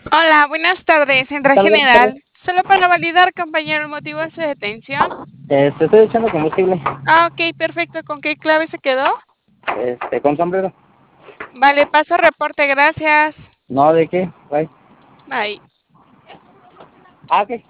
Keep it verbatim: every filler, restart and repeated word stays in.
Hola, buenas tardes, Central Tal vez, tal vez. General. Solo para validar, compañero, el motivo de su detención. Este, estoy echando combustible. Ah, ok, perfecto. ¿Con qué clave se quedó? Este, con sombrero. Vale, paso reporte, gracias. No, ¿de qué? Bye. Bye. Ah, ok.